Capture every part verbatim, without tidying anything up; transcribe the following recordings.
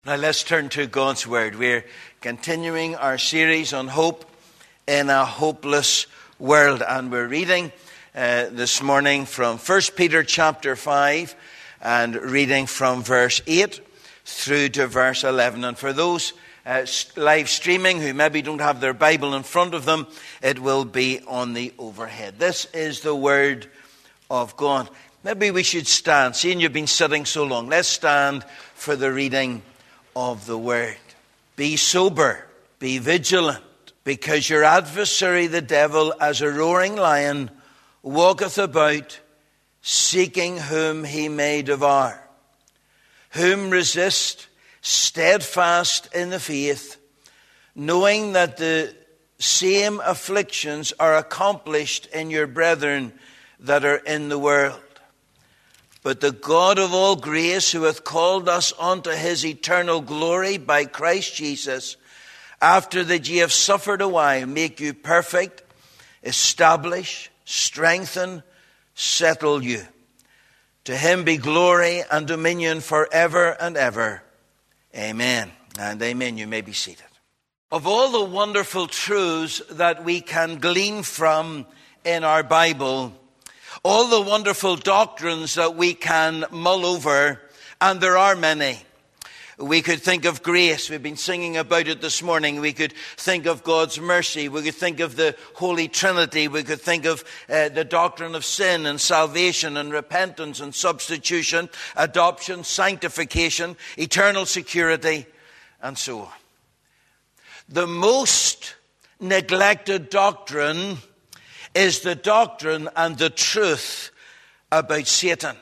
Now let's turn to God's Word. We're continuing our series on hope in a hopeless world. And we're reading uh, this morning from First Peter chapter five and reading from verse eight through to verse eleven. And for those uh, live streaming who maybe don't have their Bible in front of them, it will be on the overhead. This is the Word of God. Maybe we should stand. Seeing you've been sitting so long, let's stand for the reading of the word. Be sober, be vigilant, because your adversary the devil, as a roaring lion, walketh about, seeking whom he may devour. Whom resist, steadfast in the faith, knowing that the same afflictions are accomplished in your brethren that are in the world. But the God of all grace, who hath called us unto his eternal glory by Christ Jesus, after that ye have suffered a while, make you perfect, establish, strengthen, settle you. To him be glory and dominion forever and ever. Amen and amen. You may be seated. Of all the wonderful truths that we can glean from in our Bible, all the wonderful doctrines that we can mull over, and there are many. We could think of grace. We've been singing about it this morning. We could think of God's mercy. We could think of the Holy Trinity. We could think of uh, the doctrine of sin and salvation and repentance and substitution, adoption, sanctification, eternal security, and so on. The most neglected doctrine is the doctrine and the truth about Satan.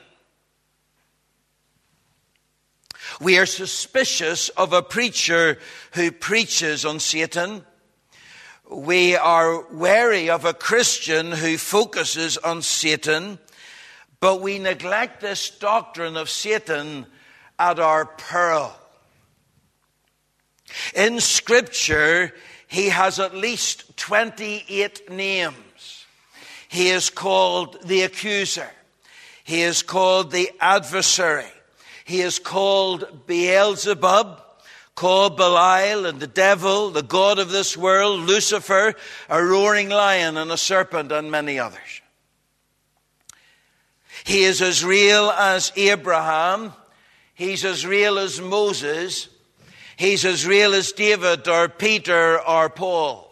We are suspicious of a preacher who preaches on Satan. We are wary of a Christian who focuses on Satan. But we neglect this doctrine of Satan at our peril. In Scripture, he has at least twenty-eight names. He is called the accuser. He is called the adversary. He is called Beelzebub, called Belial and the devil, the god of this world, Lucifer, a roaring lion and a serpent, and many others. He is as real as Abraham. He's as real as Moses. He's as real as David or Peter or Paul.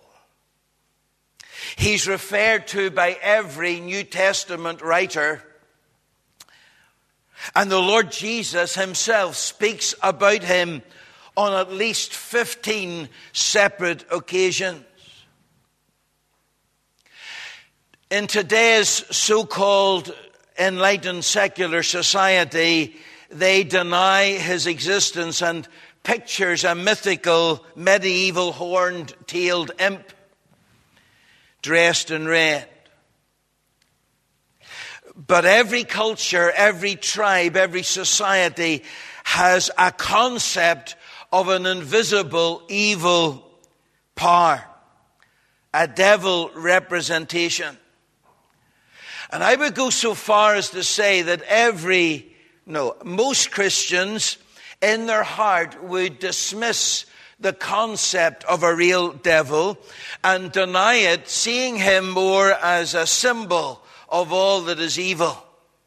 He's referred to by every New Testament writer. And the Lord Jesus himself speaks about him on at least fifteen separate occasions. In today's so-called enlightened secular society, they deny his existence and pictures a mythical, medieval, horned-tailed imp dressed in red. But every culture, every tribe, every society has a concept of an invisible evil power, a devil representation. And I would go so far as to say that every, no, most Christians in their heart would dismiss the concept of a real devil and deny it, seeing him more as a symbol of all that is evil.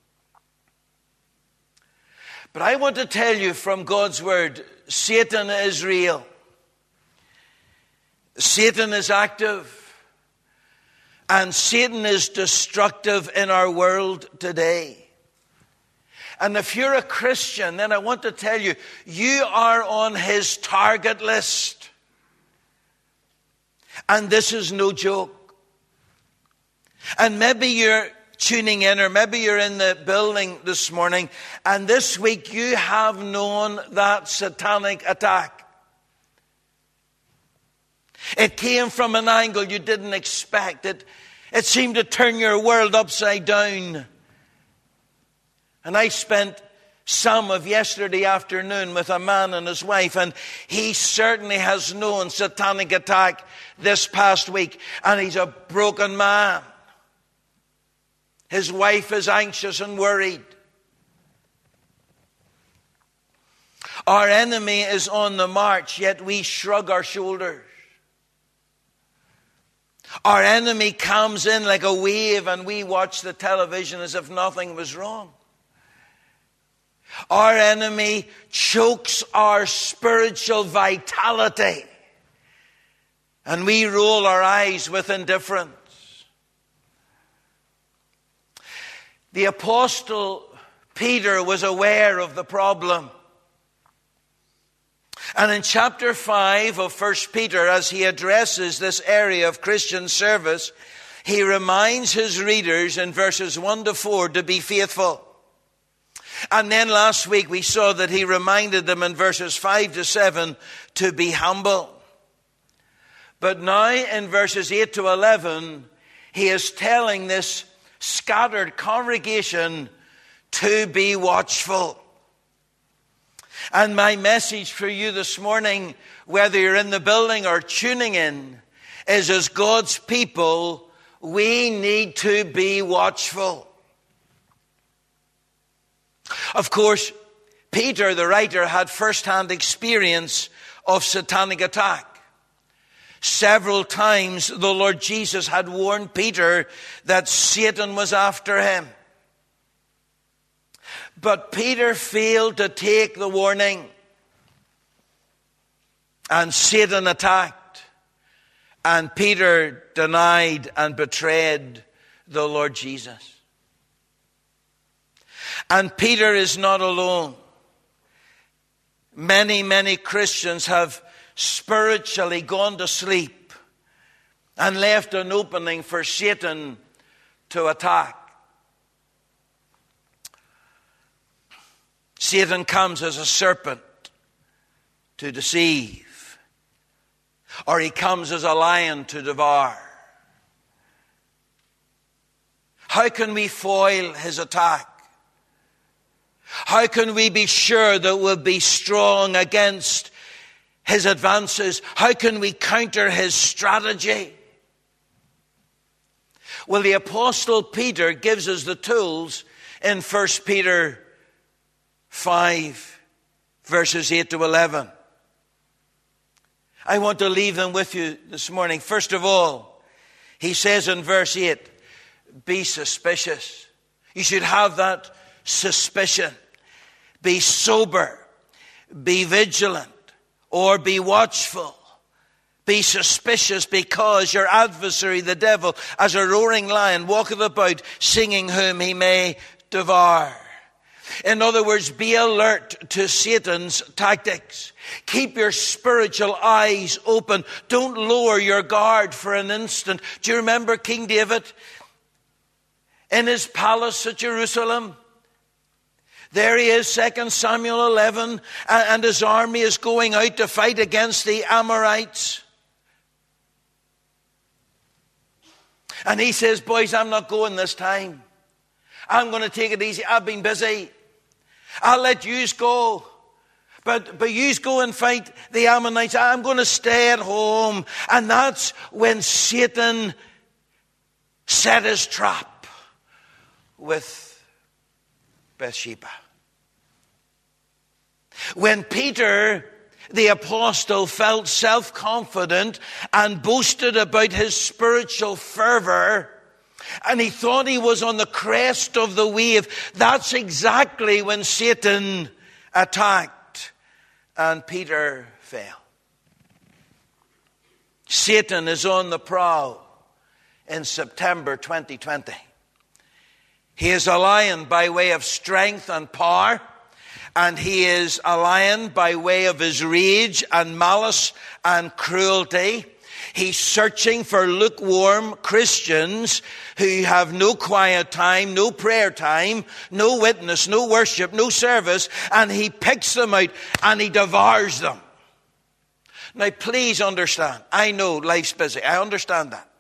But I want to tell you from God's word, Satan is real. Satan is active. And Satan is destructive in our world today. And if you're a Christian, then I want to tell you, you are on his target list. And this is no joke. And maybe you're tuning in, or maybe you're in the building this morning, and this week you have known that satanic attack. It came from an angle you didn't expect. It, it seemed to turn your world upside down. And I spent some of yesterday afternoon with a man and his wife, and he certainly has known satanic attack this past week, and he's a broken man. His wife is anxious and worried. Our enemy is on the march, yet we shrug our shoulders. Our enemy comes in like a wave and we watch the television as if nothing was wrong. Our enemy chokes our spiritual vitality and we roll our eyes with indifference. The Apostle Peter was aware of the problem. And in chapter five of First Peter, as he addresses this area of Christian service, he reminds his readers in verses one to four to be faithful. And then last week we saw that he reminded them in verses five to seven to be humble. But now in verses eight to eleven, he is telling this scattered congregation to be watchful. And my message for you this morning, whether you're in the building or tuning in, is as God's people, we need to be watchful. Of course, Peter, the writer, had first-hand experience of satanic attack. Several times the Lord Jesus had warned Peter that Satan was after him. But Peter failed to take the warning. And Satan attacked. And Peter denied and betrayed the Lord Jesus. And Peter is not alone. Many, many Christians have spiritually gone to sleep and left an opening for Satan to attack. Satan comes as a serpent to deceive, or he comes as a lion to devour. How can we foil his attack? How can we be sure that we'll be strong against his advances? How can we counter his strategy? Well, the Apostle Peter gives us the tools in First Peter five, verses eight to eleven. I want to leave them with you this morning. First of all, he says in verse eight, be suspicious. You should have that suspicion. Be sober. Be vigilant. Or be watchful. Be suspicious, because your adversary, the devil, as a roaring lion, walketh about, singing whom he may devour. In other words, be alert to Satan's tactics. Keep your spiritual eyes open. Don't lower your guard for an instant. Do you remember King David in his palace at Jerusalem? There he is, Second Samuel eleven, and his army is going out to fight against the Amorites. And he says, boys, I'm not going this time. I'm going to take it easy. I've been busy. I'll let yous go. But, but yous go and fight the Ammonites. I'm going to stay at home. And that's when Satan set his trap with Bathsheba. When Peter, the apostle, felt self-confident and boasted about his spiritual fervor, and he thought he was on the crest of the wave, that's exactly when Satan attacked and Peter fell. Satan is on the prowl in September twenty twenty. He is a lion by way of strength and power, and he is a lion by way of his rage and malice and cruelty. He's searching for lukewarm Christians who have no quiet time, no prayer time, no witness, no worship, no service, and he picks them out and he devours them. Now, please understand, I know life's busy. I understand that.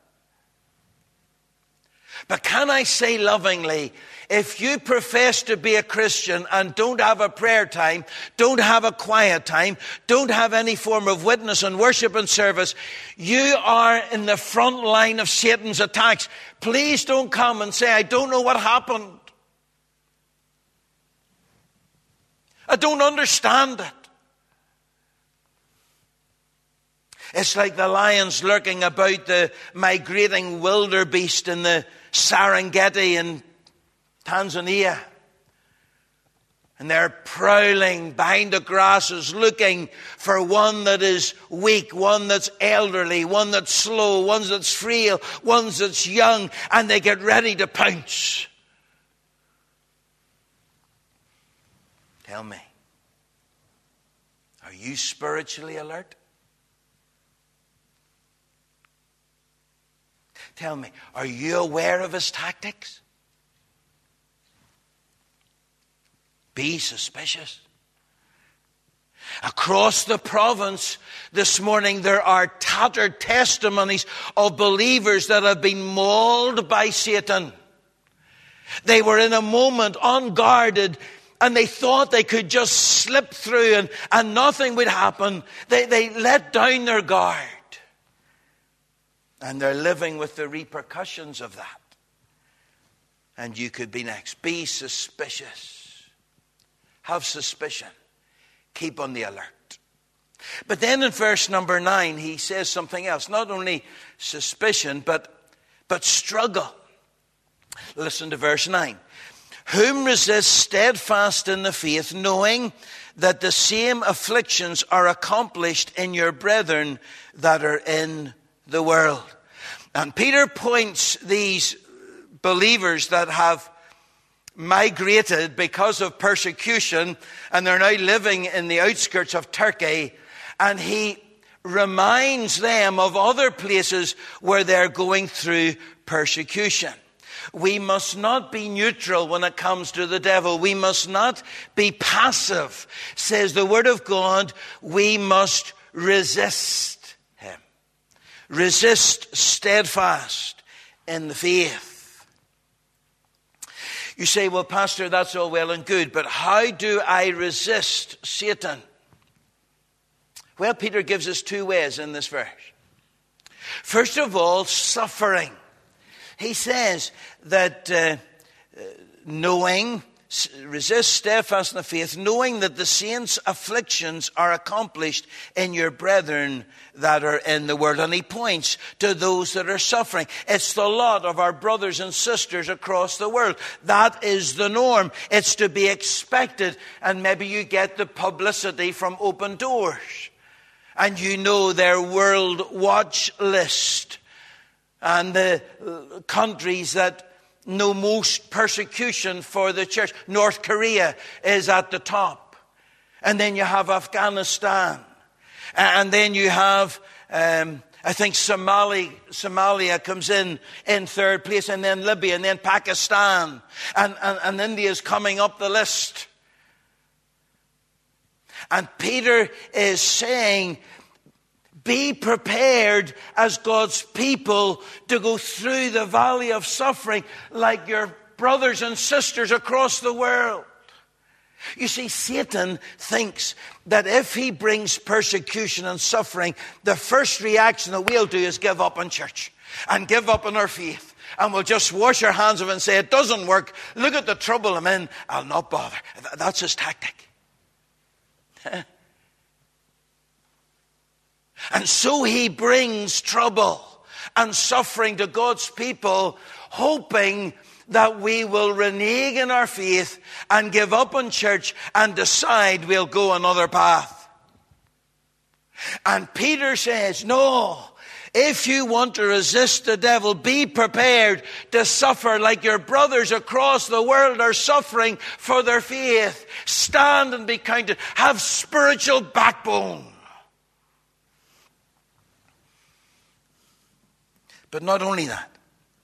But can I say lovingly, if you profess to be a Christian and don't have a prayer time, don't have a quiet time, don't have any form of witness and worship and service, you are in the front line of Satan's attacks. Please don't come and say, I don't know what happened. I don't understand it. It's like the lions lurking about the migrating wildebeest in the Serengeti in Tanzania. And they're prowling behind the grasses, looking for one that is weak, one that's elderly, one that's slow, one that's frail, one that's young, and they get ready to pounce. Tell me, are you spiritually alert? Tell me, are you aware of his tactics? Be suspicious. Across the province this morning, there are tattered testimonies of believers that have been mauled by Satan. They were in a moment unguarded, and they thought they could just slip through and, and nothing would happen. They, they let down their guard. And they're living with the repercussions of that. And you could be next. Be suspicious. Have suspicion. Keep on the alert. But then in verse number nine, he says something else. Not only suspicion, but, but struggle. Listen to verse nine. Whom resist steadfast in the faith, knowing that the same afflictions are accomplished in your brethren that are in the world. And Peter points these believers that have migrated because of persecution, and they're now living in the outskirts of Turkey, and he reminds them of other places where they're going through persecution. We must not be neutral when it comes to the devil. We must not be passive, says the Word of God. We must resist him. Resist steadfast in the faith. You say, well, Pastor, that's all well and good, but how do I resist Satan? Well, Peter gives us two ways in this verse. First of all, suffering. He says that uh, knowing, resist steadfast in the faith, knowing that the saints' afflictions are accomplished in your brethren that are in the world. And he points to those that are suffering. It's the lot of our brothers and sisters across the world. That is the norm. It's to be expected. And maybe you get the publicity from Open Doors. And you know their World Watch list. And the countries that know most persecution for the church. North Korea is at the top. And then you have Afghanistan. And then you have, um, I think Somali, Somalia comes in in third place. And then Libya and then Pakistan. And, and, and India is coming up the list. And Peter is saying, be prepared as God's people to go through the valley of suffering like your brothers and sisters across the world. You see, Satan thinks that if he brings persecution and suffering, the first reaction that we'll do is give up on church and give up on our faith. And we'll just wash our hands of it and say, it doesn't work. Look at the trouble I'm in. I'll not bother. That's his tactic. And so he brings trouble and suffering to God's people, hoping that we will renege in our faith and give up on church and decide we'll go another path. And Peter says, no, if you want to resist the devil, be prepared to suffer like your brothers across the world are suffering for their faith. Stand and be counted. Have spiritual backbone. But not only that,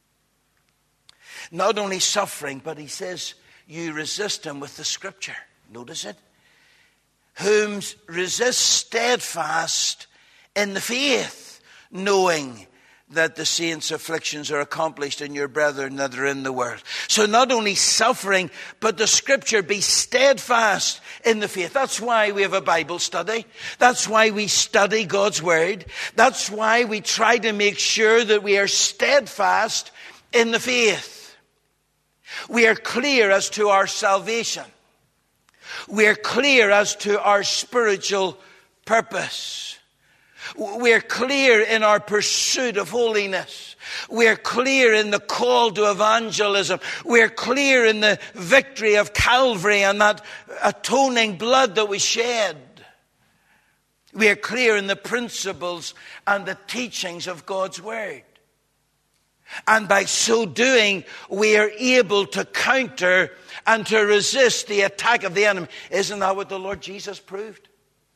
not only suffering, but he says you resist him with the scripture. Notice it. Whom resist steadfast in the faith, knowing that the saints' afflictions are accomplished in your brethren that are in the world. So not only suffering, but the scripture, be steadfast in the faith. That's why we have a Bible study. That's why we study God's word. That's why we try to make sure that we are steadfast in the faith. We are clear as to our salvation. We are clear as to our spiritual purpose. We're clear in our pursuit of holiness. We're clear in the call to evangelism. We're clear in the victory of Calvary and that atoning blood that we shed. We are clear in the principles and the teachings of God's Word. And by so doing, we are able to counter and to resist the attack of the enemy. Isn't that what the Lord Jesus proved?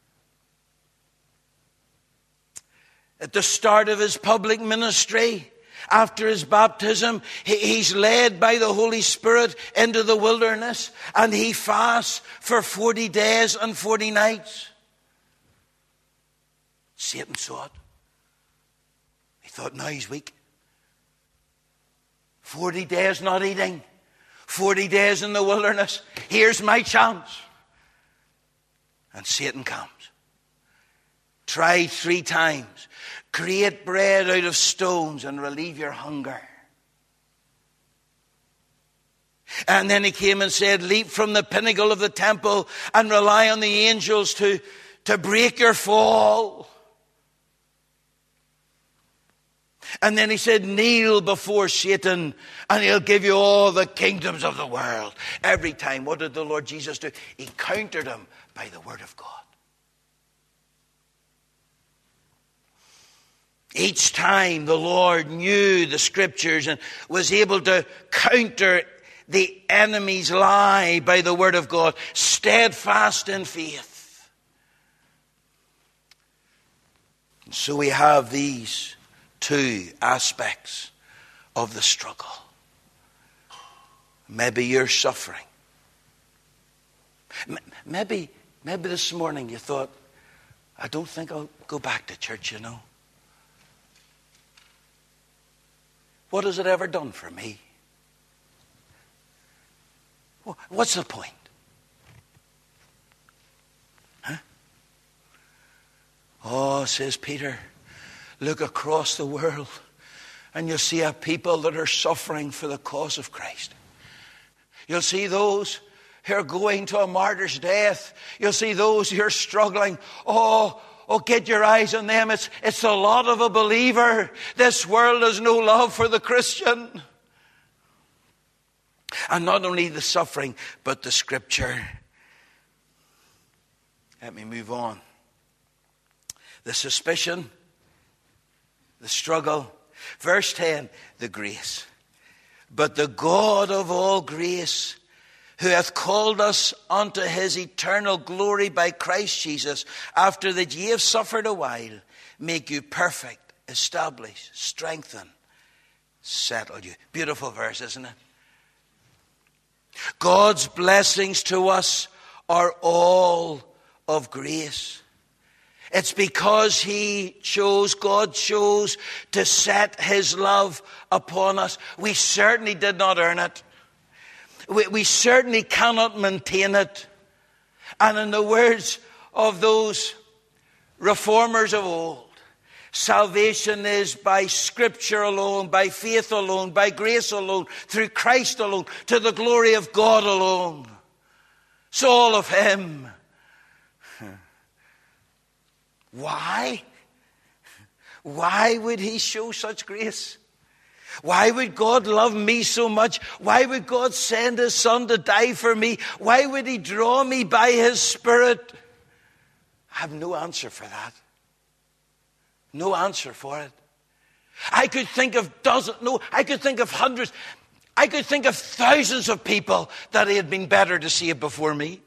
At the start of his public ministry, after his baptism, he's led by the Holy Spirit into the wilderness, and he fasts for forty days and forty nights. Satan saw it. He thought, now he's weak. Forty days not eating. Forty days in the wilderness. Here's my chance. And Satan comes. Try three times. Create bread out of stones and relieve your hunger. And then he came and said, leap from the pinnacle of the temple and rely on the angels to, to break your fall. And then he said, kneel before Satan and he'll give you all the kingdoms of the world. Every time, what did the Lord Jesus do? He countered him by the word of God. Each time the Lord knew the scriptures and was able to counter the enemy's lie by the word of God, steadfast in faith. And so we have these two aspects of the struggle. Maybe you're suffering. Maybe, maybe this morning you thought, I don't think I'll go back to church, you know. What has it ever done for me? What's the point? Huh? Oh, says Peter, look across the world and you'll see a people that are suffering for the cause of Christ. You'll see those who are going to a martyr's death. You'll see those who are struggling. Oh, oh, get your eyes on them. It's, it's the lot of a believer. This world has no love for the Christian. And not only the suffering, but the scripture. Let me move on. The suspicion, the struggle. Verse ten, the grace. But the God of all grace, who hath called us unto his eternal glory by Christ Jesus, after that ye have suffered a while, make you perfect, establish, strengthen, settle you. Beautiful verse, isn't it? God's blessings to us are all of grace. It's because he chose, God chose to set his love upon us. We certainly did not earn it. We, we certainly cannot maintain it. And in the words of those reformers of old, salvation is by scripture alone, by faith alone, by grace alone, through Christ alone, to the glory of God alone. It's all of him. Why? Why would he show such grace? Why would God love me so much? Why would God send his son to die for me? Why would he draw me by his Spirit? I have no answer for that. No answer for it. I could think of dozens, no, I could think of hundreds. I could think of thousands of people that it had been better to save before me.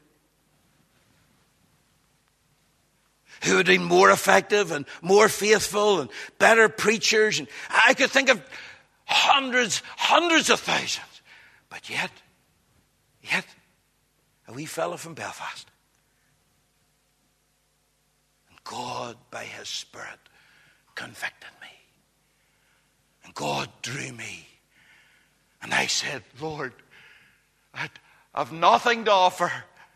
Who had been more effective and more faithful and better preachers. And I could think of hundreds, hundreds of thousands. But yet, yet, a wee fellow from Belfast. And God, by his Spirit, convicted me. And God drew me. And I said, Lord, I've nothing to offer.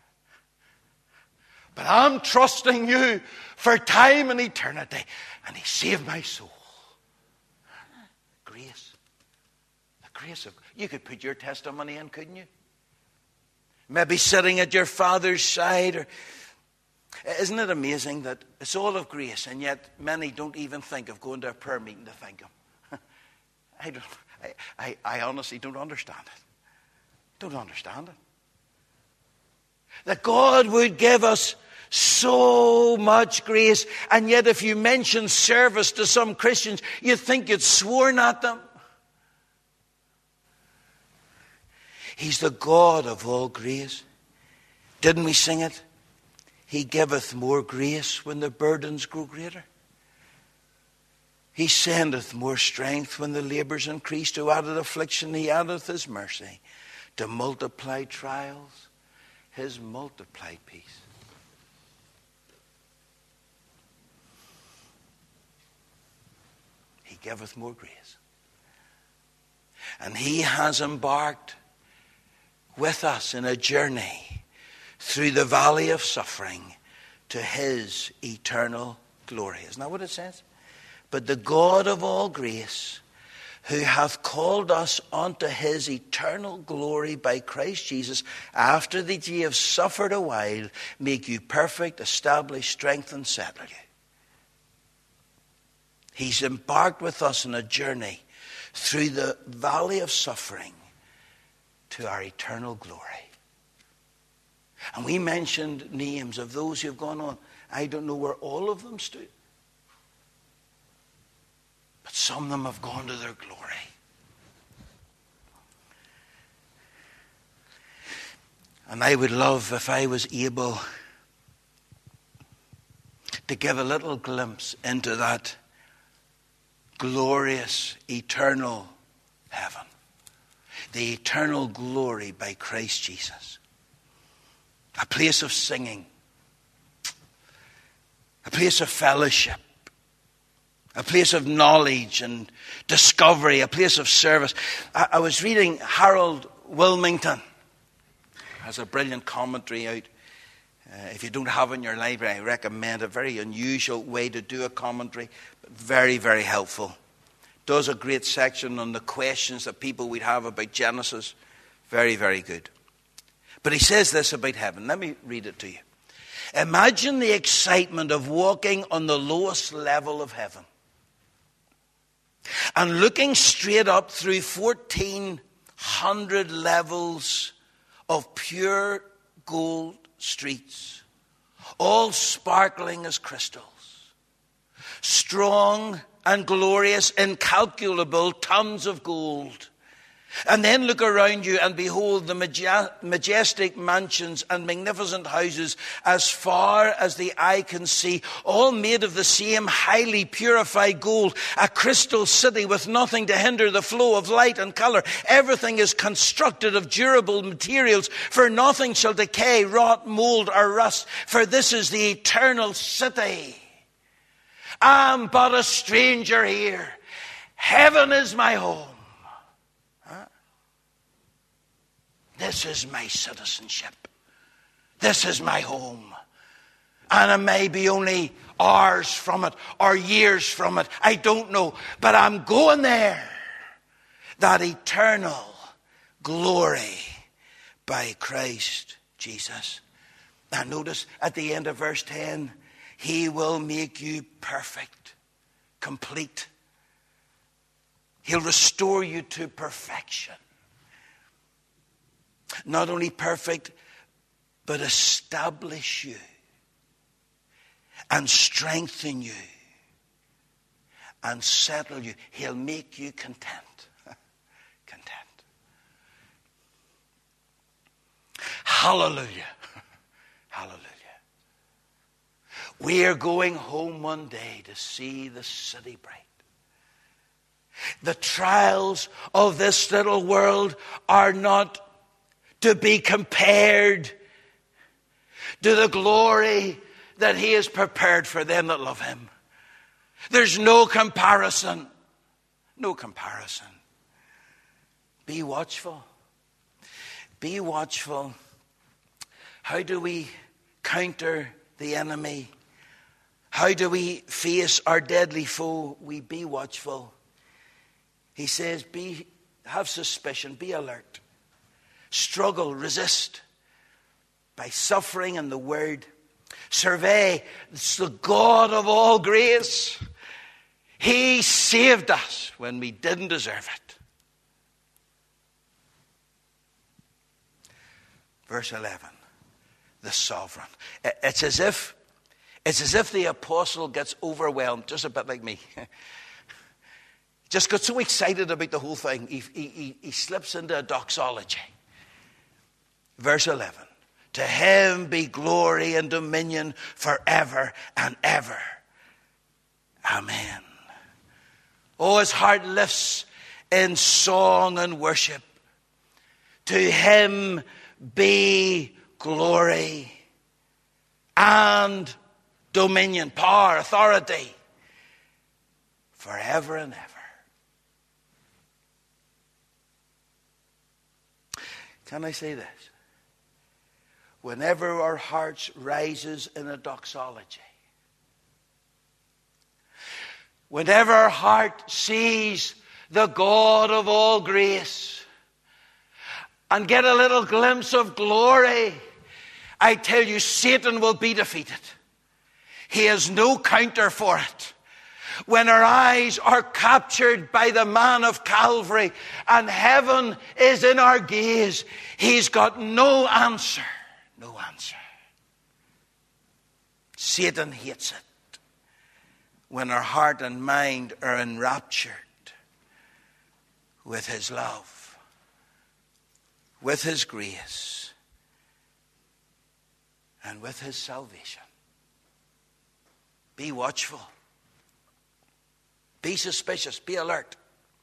But I'm trusting you for time and eternity. And he saved my soul. Grace. The grace of God. You could put your testimony in, couldn't you? Maybe sitting at your father's side or Isn't it amazing that it's all of grace, and yet many don't even think of going to a prayer meeting to thank him? I, don't, I, I, I honestly don't understand it. Don't understand it. That God would give us so much grace, and yet if you mention service to some Christians, you think you'd sworn at them. He's the God of all grace. Didn't we sing it? He giveth more grace when the burdens grow greater. He sendeth more strength when the labours increase. To added affliction he addeth his mercy. To multiply trials, his multiplied peace. He giveth more grace. And he has embarked with us in a journey through the valley of suffering to his eternal glory. Isn't that what it says? But the God of all grace, who hath called us unto his eternal glory by Christ Jesus, after that ye have suffered a while, make you perfect, establish, strengthen, settle you. He's embarked with us on a journey through the valley of suffering to our eternal glory. And we mentioned names of those who have gone on. I don't know where all of them stood. But some of them have gone to their glory. And I would love if I was able to give a little glimpse into that glorious, eternal heaven. The eternal glory by Christ Jesus. A place of singing. A place of fellowship. A place of knowledge and discovery. A place of service. I, I was reading Harold Wilmington. Has a brilliant commentary out. Uh, if you don't have it in your library, I recommend a very unusual way to do a commentary. But very, very helpful. Does a great section on the questions that people would have about Genesis. Very, very good. But he says this about heaven. Let me read it to you. Imagine the excitement of walking on the lowest level of heaven and looking straight up through fourteen hundred levels of pure gold streets, all sparkling as crystals, strong and glorious, incalculable tons of gold. And then look around you and behold the majestic mansions and magnificent houses as far as the eye can see, all made of the same highly purified gold, a crystal city with nothing to hinder the flow of light and color. Everything is constructed of durable materials, for nothing shall decay, rot, mold, or rust, for this is the eternal city. I'm but a stranger here. Heaven is my home. This is my citizenship. This is my home. And I may be only hours from it or years from it. I don't know. But I'm going there. That eternal glory by Christ Jesus. Now notice at the end of verse ten, he will make you perfect, complete. He'll restore you to perfection. Not only perfect, but establish you and strengthen you and settle you. He'll make you content. Content. Hallelujah. Hallelujah. We are going home one day to see the city bright. The trials of this little world are not to be compared to the glory that he has prepared for them that love him. There's no comparison. No comparison. Be watchful. Be watchful. How do we counter the enemy? How do we face our deadly foe? We be watchful. He says, be, have suspicion, be alert. Struggle, resist by suffering in the word. Survey, it's the God of all grace. He saved us when we didn't deserve it. Verse eleven, the sovereign. It's as if, it's as if the apostle gets overwhelmed, just a bit like me. Just got so excited about the whole thing, he, he, he slips into a doxology. Verse eleven. To him be glory and dominion forever and ever. Amen. Oh, his heart lifts in song and worship. To him be glory and dominion, power, authority, forever and ever. Can I say this? Whenever our hearts rises in a doxology, whenever our heart sees the God of all grace and get a little glimpse of glory, I tell you, Satan will be defeated. He has no counter for it. When our eyes are captured by the man of Calvary and heaven is in our gaze, he's got no answer. No answer. Satan hates it when our heart and mind are enraptured with his love, with his grace, and with his salvation. Be watchful. Be suspicious. Be alert.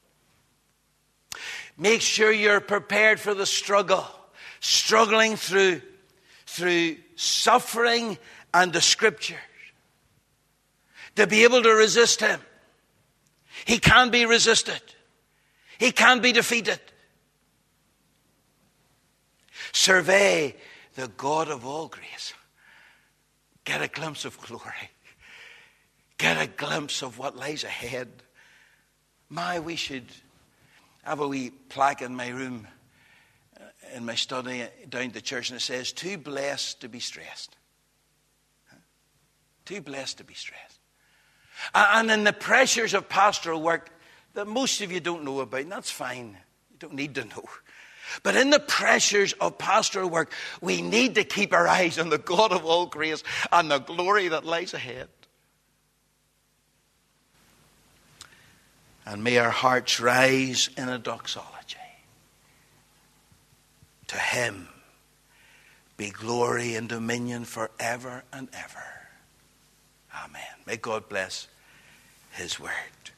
Make sure you're prepared for the struggle, struggling through through suffering and the scriptures, to be able to resist him. He can be resisted. He can be defeated. Survey the God of all grace. Get a glimpse of glory. Get a glimpse of what lies ahead. My, we should have a wee plaque in my room, in my study down to church, and it says, too blessed to be stressed. Too blessed to be stressed. And in the pressures of pastoral work that most of you don't know about, and that's fine. You don't need to know. But in the pressures of pastoral work, we need to keep our eyes on the God of all grace and the glory that lies ahead. And may our hearts rise in a doxology. To him be glory and dominion forever and ever. Amen. May God bless his word.